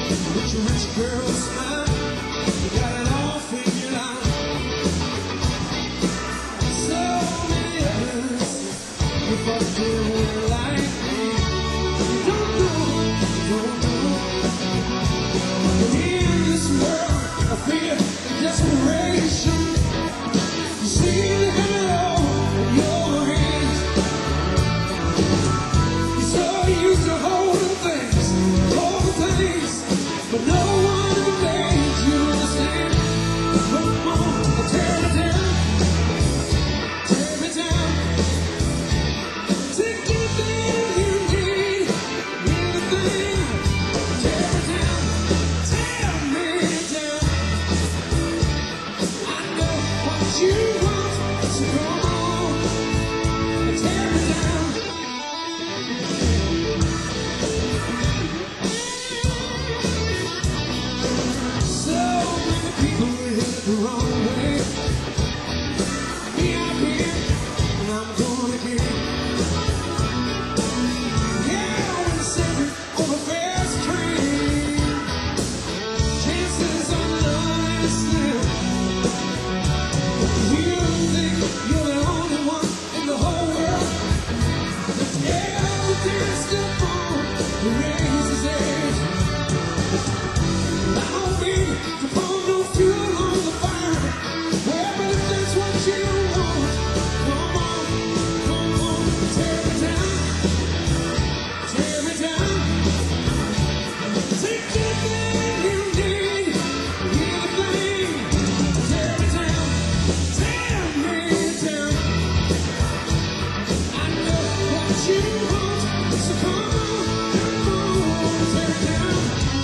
With your rich girl smile, you got it all figured out. So many others, you thought they were like me. You don't know, you don't know. And in this world of fear and desperation, you see the halo in your hands. You're so used to holding things, but no one made you understand. Come on, tear me down, tear me down. Take anything you need, anything. Tear me down, tear me down. I know what you want, so come on, tear me down. The wrong way. Me out here, and I'm gonna get. Yeah, when second on a fast train, chances are none is slim. You think you're the only one in the whole world. Everything step on the razor's edge. I don't mean to pour no fuel on the fire. Well, but if that's what you want, come on, tear me down, tear me down. Take anything you need, anything. Tear me down, tear me down. I know what you want, so come on, tear me down.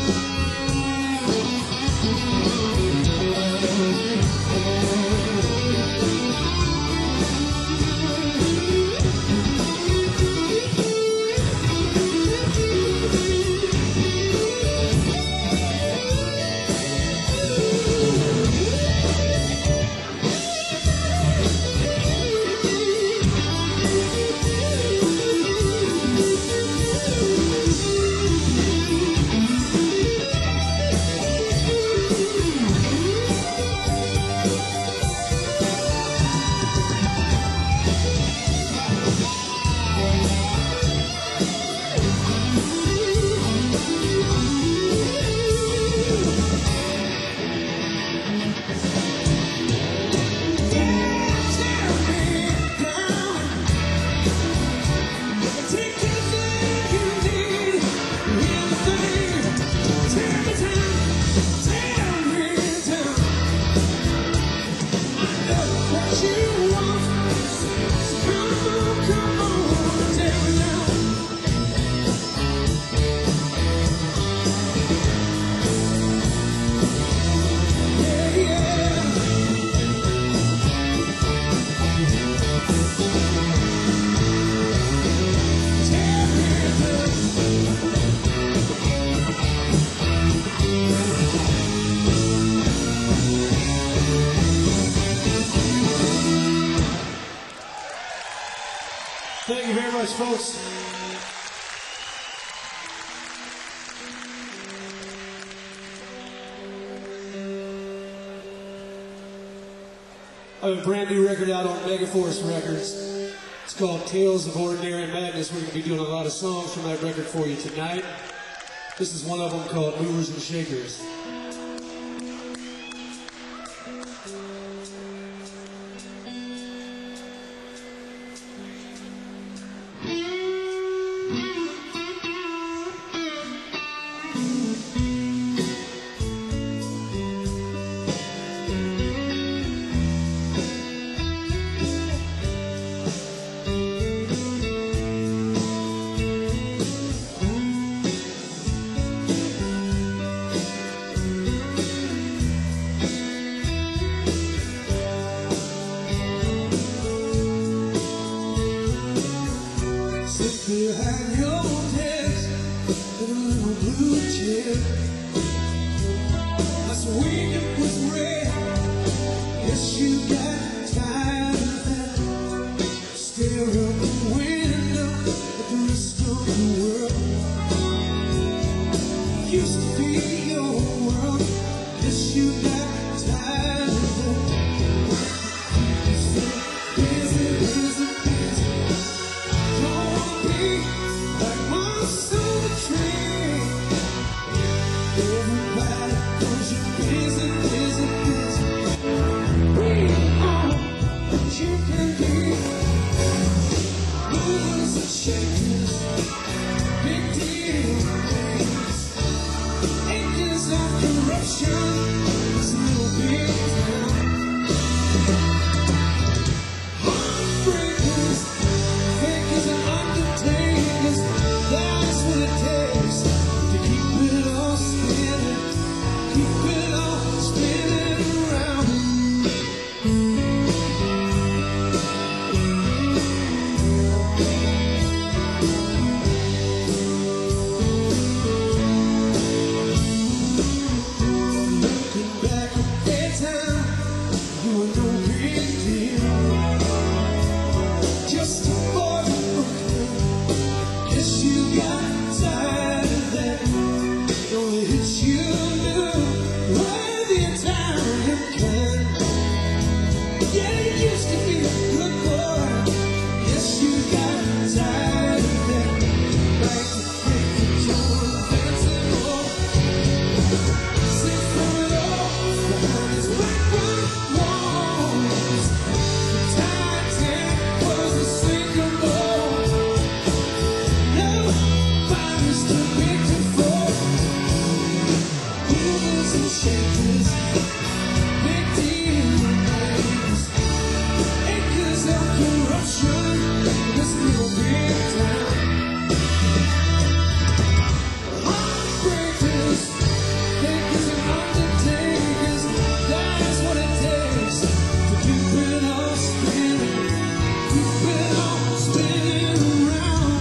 Thank you very much, folks. I have a brand new record out on Megaforce Records. It's called Tales of Ordinary Madness. We're going to be doing a lot of songs from that record for you tonight. This is one of them called Movers and Shakers. you got tired of it. You said, busy, busy, busy. Don't wanna be like one summer tree. Everybody knows you're busy, busy, busy. Bring on what you can be. Movers and shakers, big deal things. Angels of corruption, this little big town. Heartbreakers, fakers and undertakers, that's what it takes to keep it all spinning, keep it all spinning around. Looking back at that time, you were no big deal. Just a boy from Brooklyn. Guess you got tired of that. The only hits you knew were the Italian kind. Yeah, you used to be a good boy. Guess you got tired of that. Like to think that you're dancing more. Sing for it all behind his background walls. The Titanic was a sinkable. Nobody's too big to fall. Movers and shakers, big deal things. Acres of corruption, this little big town. Heartbreakers, fakers and undertakers, that's what it takes to keep it all spinning, keep it all spinning around.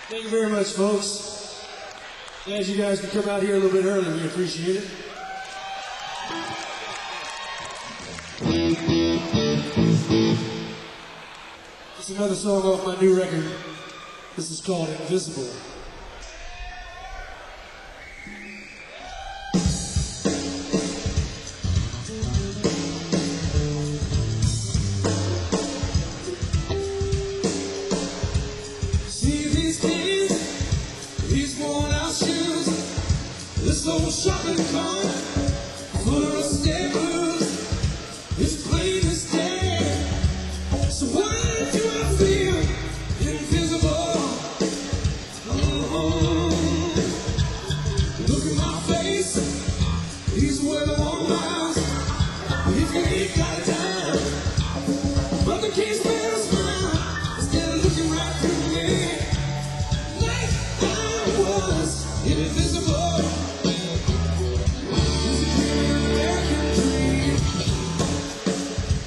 Thank you very much, folks. As you guys can come out here a little bit early, we appreciate it. It's another song off my new record. This is called Invisible. See these kids, these worn-out shoes, this old shopping cart full of staples. It's plain as day. So why do I feel invisible? Look at my face. These were the warm miles. If you ain't got it down, but the can't spare a smile. Still looking right through me, like I was invisible. It's a American dream.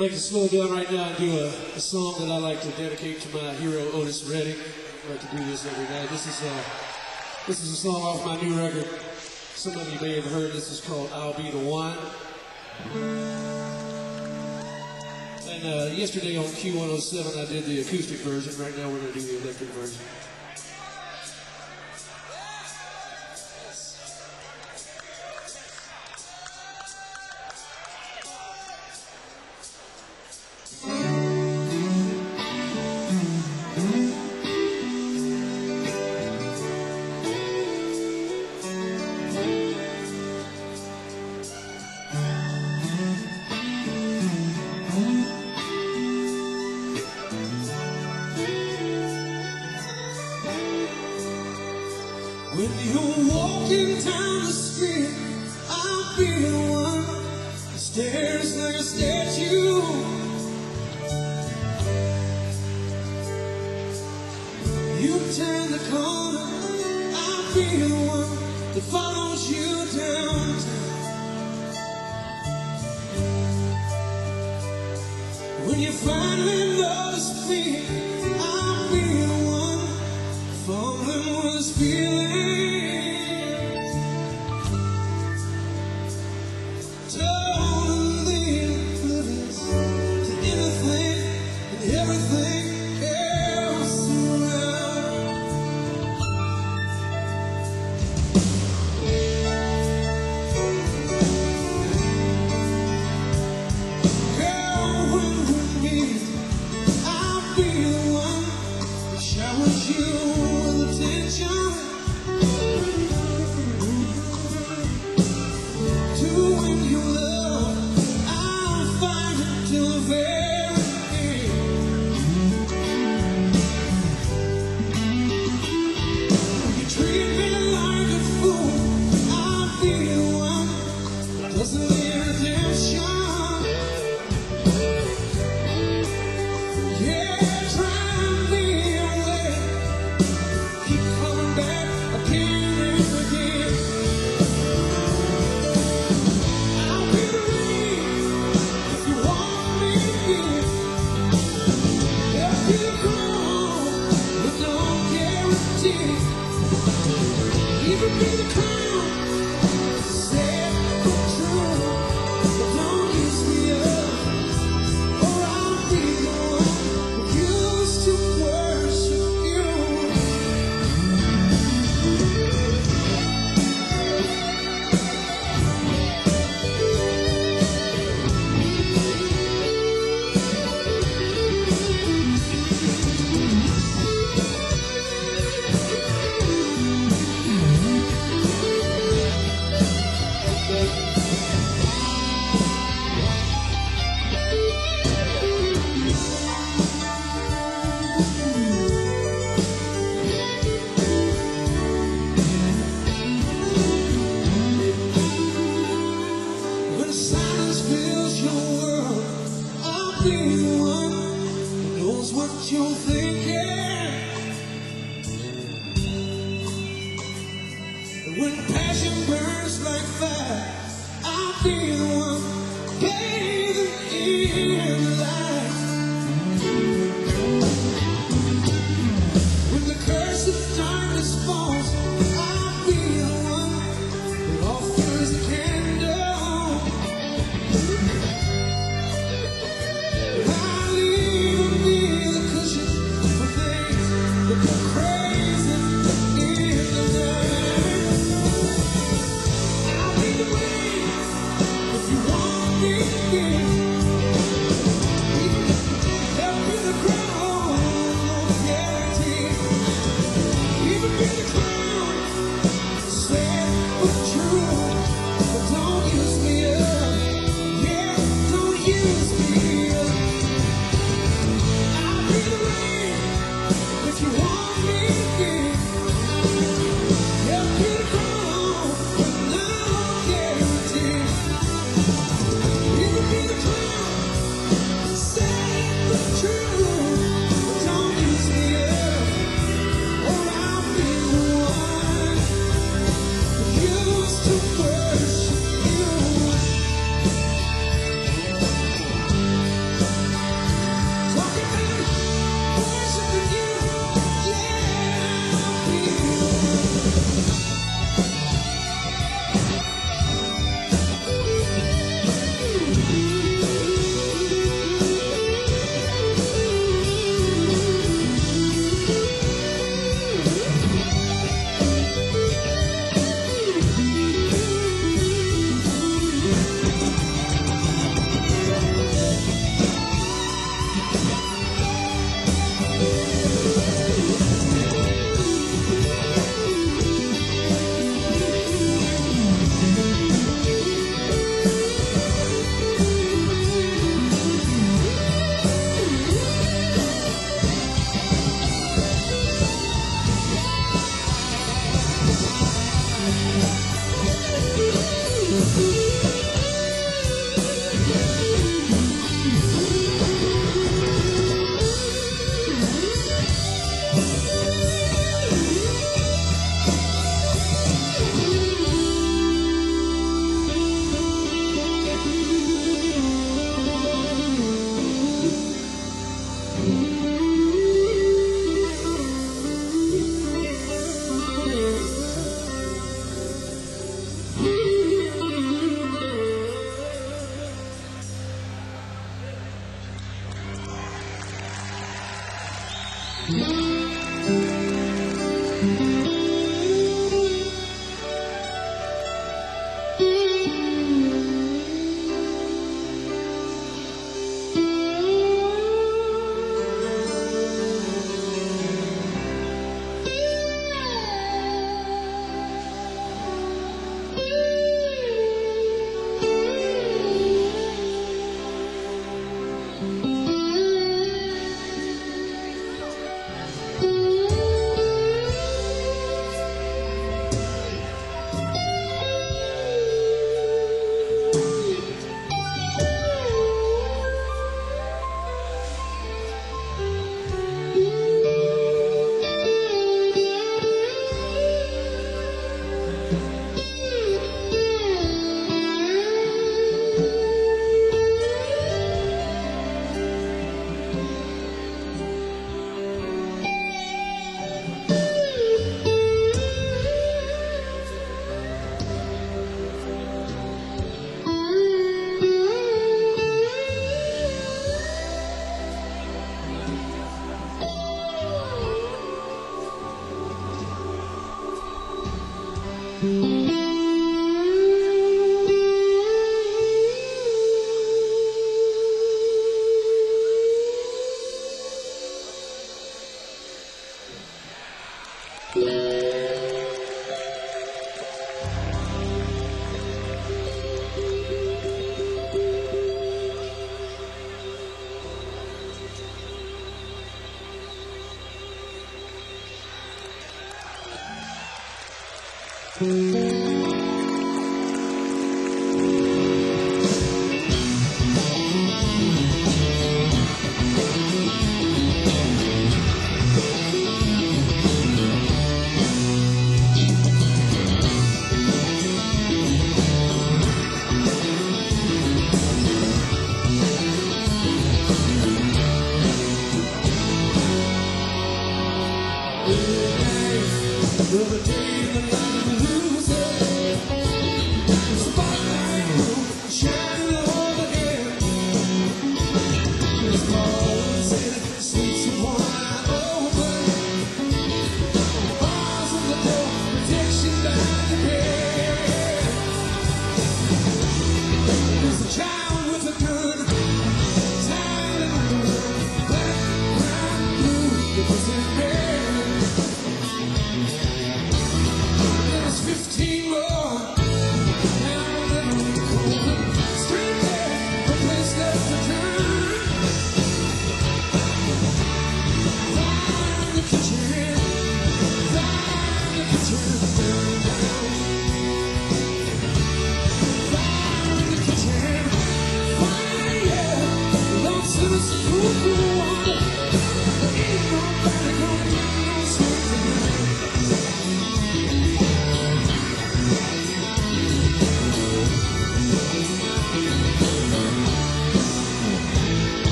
I'd like to slow down right now and do a song that I like to dedicate to my hero, Otis Redding. I like to do this every night. This is a song off my new record. Some of you may have heard. This is called I'll Be the One. And yesterday on Q107 I did the acoustic version. Right now we're going to do the electric version. When you're walking down the street, I'll be the one who stares like a statue. You turn the corner, I'll be the one that follows you downtown. When you finally notice me, I'll be the one falling with his feelings. When passion burns like fire, I'll be the one bathing in the light. When the curse of darkness falls, I'll be the one that offers the candle. I'll even be the cushion for things that go crazy in the night. If you want me to be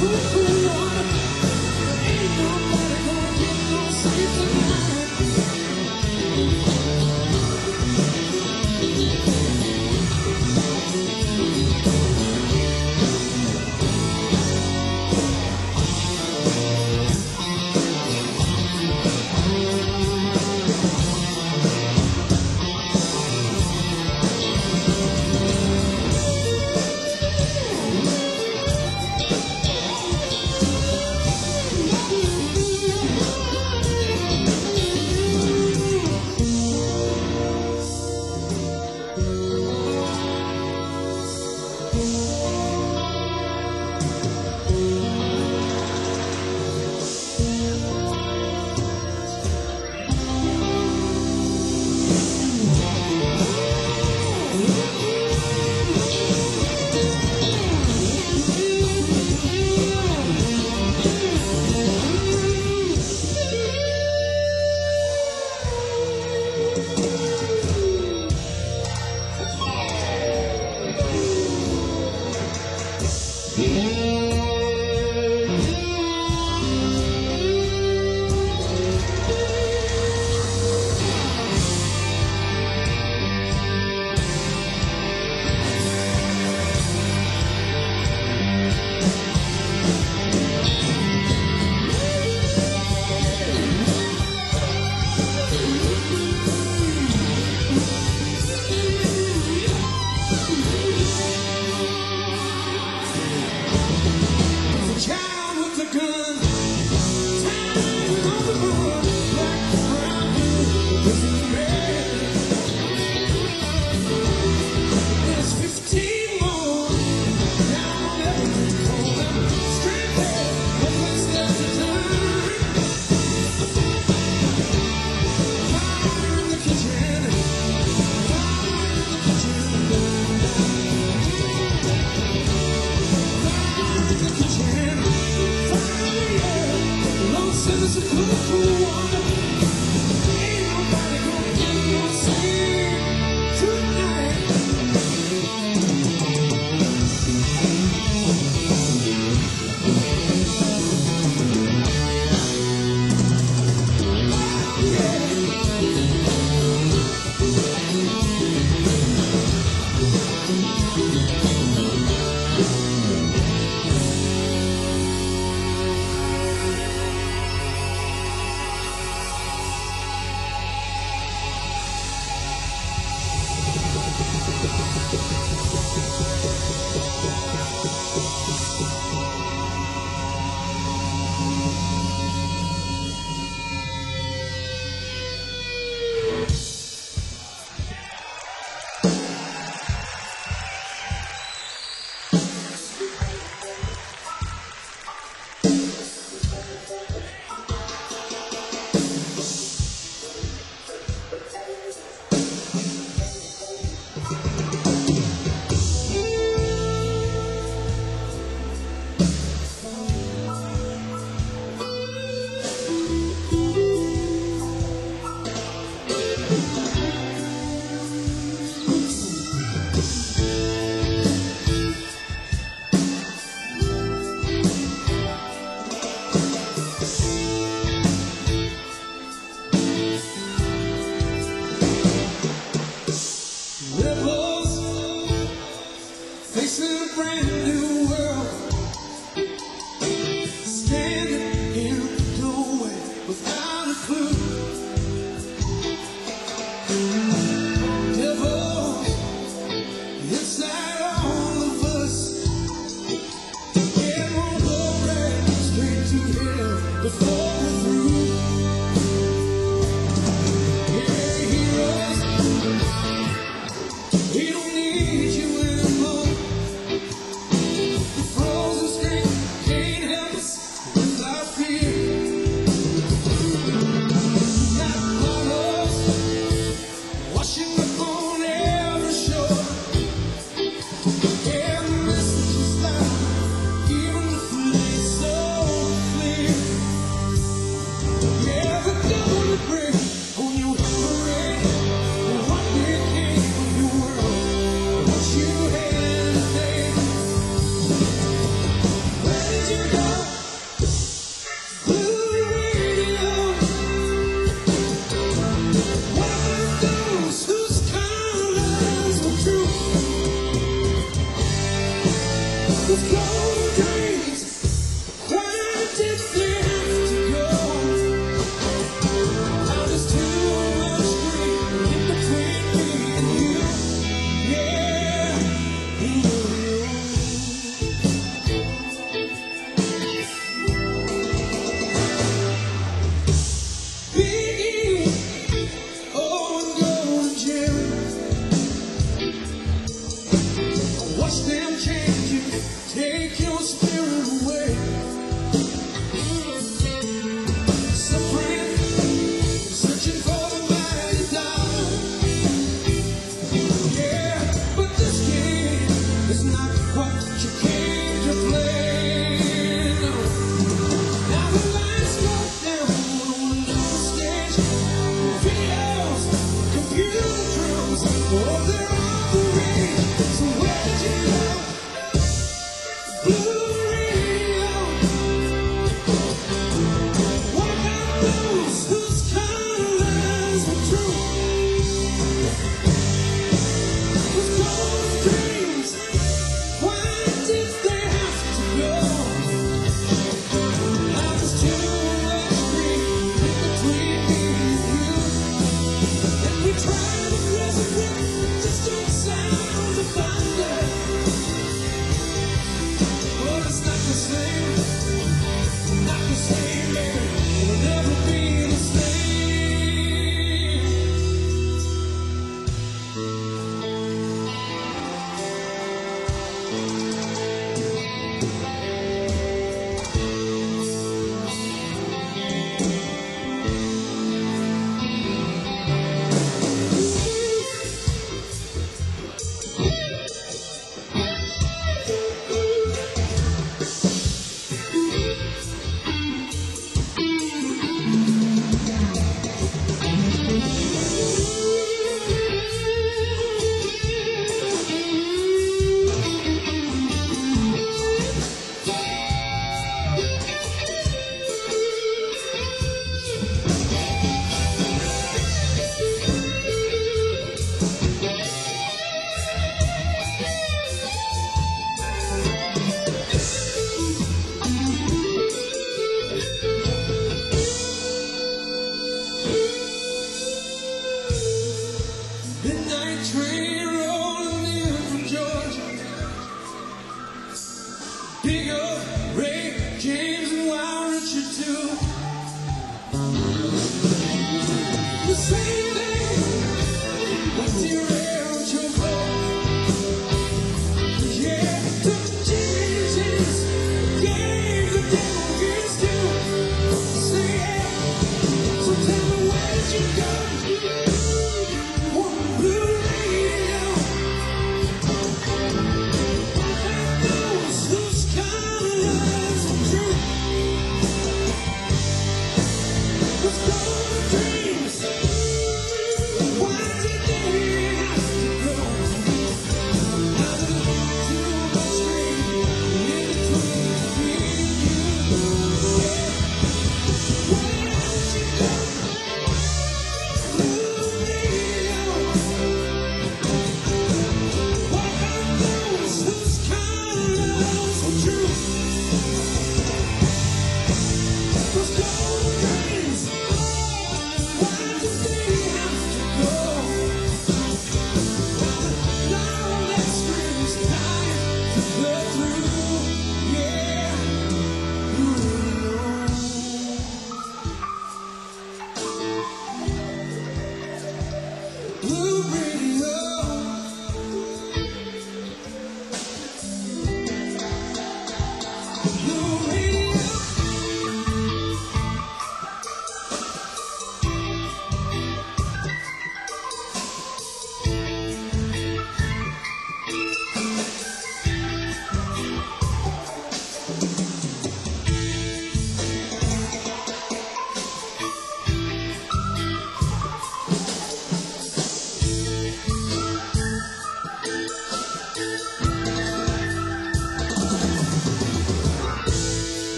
cool, cool water. Ain't nobody gonna get no sleep tonight.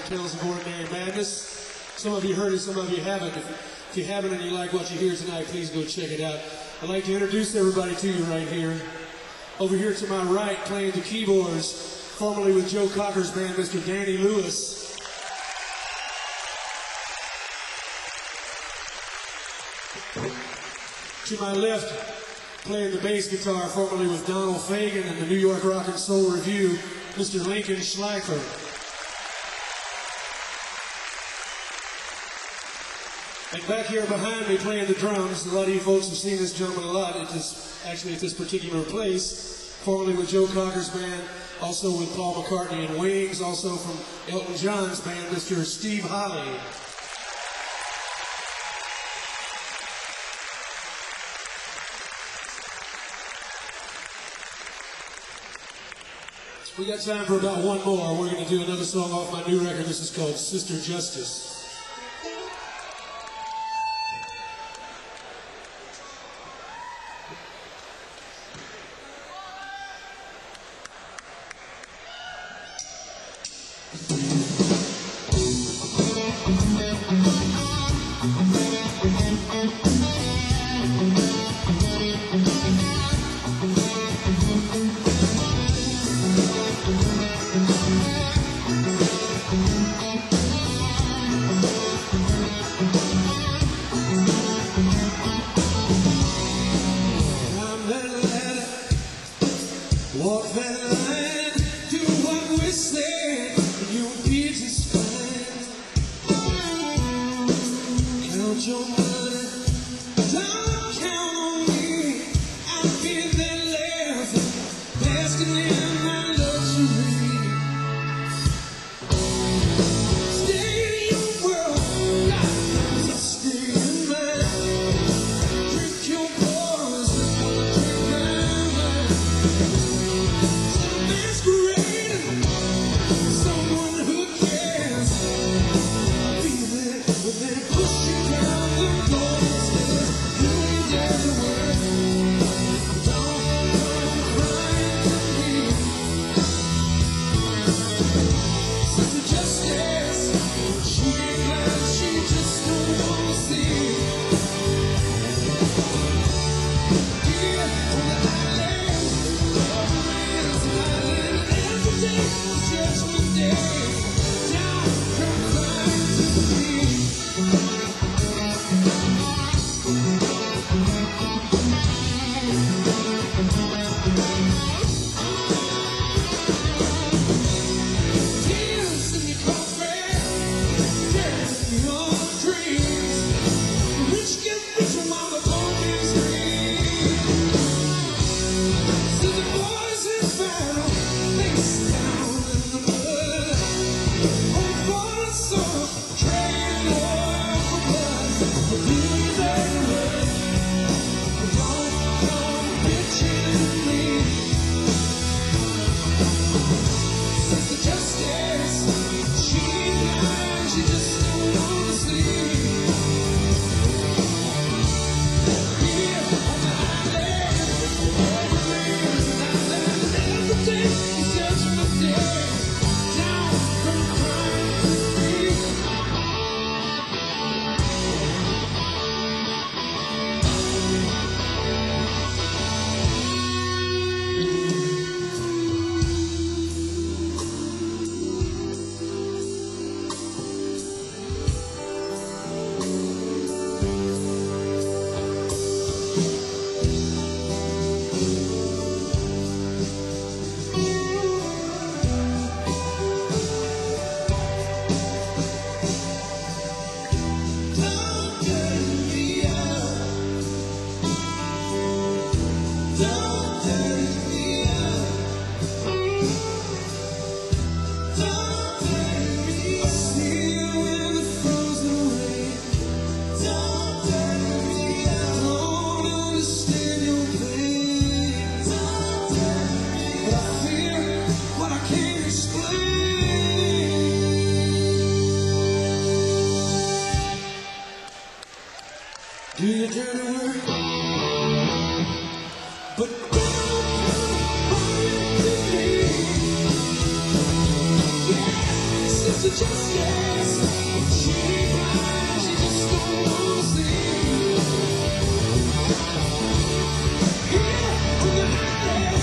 Tales of Ordinary Madness. Some of you heard it, some of you haven't. If you haven't and you like what you hear tonight, please go check it out. I'd like to introduce everybody to you right here. Over here to my right, playing the keyboards, formerly with Joe Cocker's band, Mr. Danny Lewis. To my left, playing the bass guitar, formerly with Donald Fagen and the New York Rock and Soul Review, Mr. Lincoln Schleifer. And back here behind me playing the drums, a lot of you folks have seen this gentleman a lot at this particular place, formerly with Joe Cocker's band, also with Paul McCartney and Wings, also from Elton John's band, Mr. Steve Holley. We got time for about one more. We're going to do another song off my new record. This is called Sister Justice. Walk that line, do what we say, and you'll be just fine. Count your money, don't count on me. I'll be there laughing, basking in my luxury. Stay in your world, just stay in mine. Drink your poison, drink my wine. Someone who cares, be there when they push you down the floor. You ain't dare to work. Don't come crying to me. Sister Justice, she ain't glad, she just don't wanna see. Here on the island, is an island, and every day is Judgment Day. Don't come crying to me. Tears in your coffee, tears in your dreams. The rich get richer while the poor get squeezed. See the boys in battle, face down in the mud. On for the soul, trading oil for blood. But these ain't worth. Don't come bitching at me. Sister Justice, she ain't lying, she just don't wanna see. Here on the island, every man's an island, and every day is Judgment Day. Don't come crying to me. Don't turn me out. Don't turn me out. Don't turn me still in the frozen rain. Don't turn me out. Don't understand your pain. Don't turn me out. But I feel what I can't explain. Do your dirty work, but don't come crying to me. Yeah, Sister justice. She ain't blind, she just don't wanna see. Here on the island,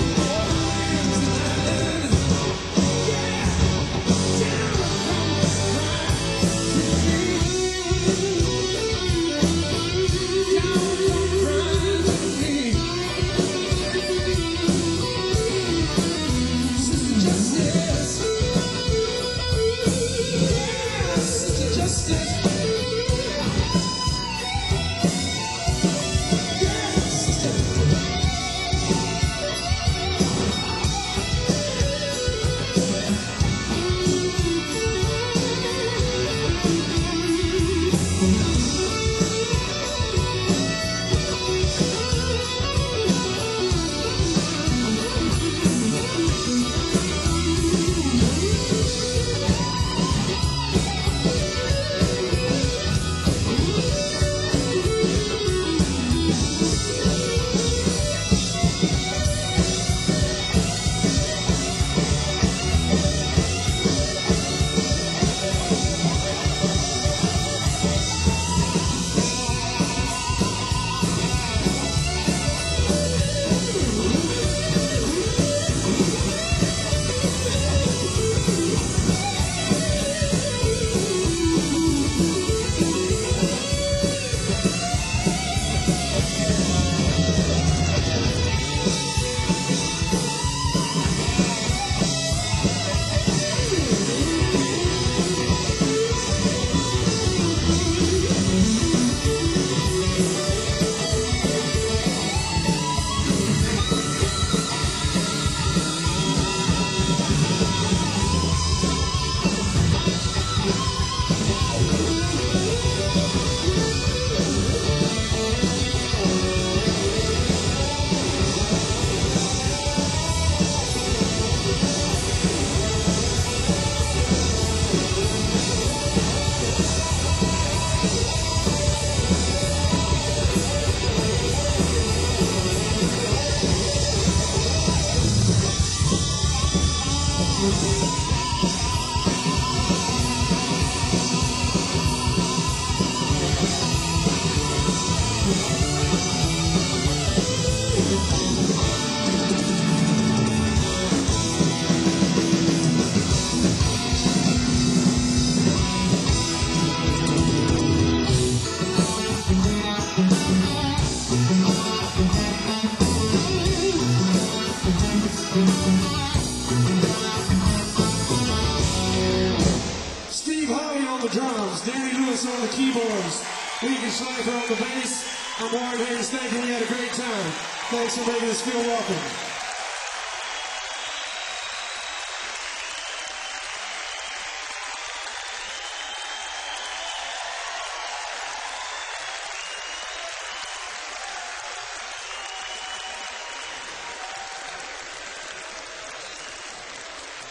yeah, down from the crime to me. Sister Justice. Sister Justice. Steve Harvey on the drums, Danny Lewis on the keyboards, Regan Schleifer on the bass. I'm Warren Hayes. Thank you. We had a great time. Thanks for making us feel welcome.